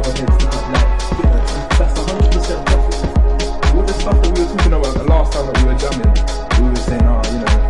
other heads thinking like, that's 100% profit. All the stuff that we were talking about the last time that we were jamming, we were saying, oh, you know,